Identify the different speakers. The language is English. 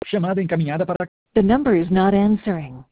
Speaker 1: Chamada encaminhada para...
Speaker 2: The number is not answering.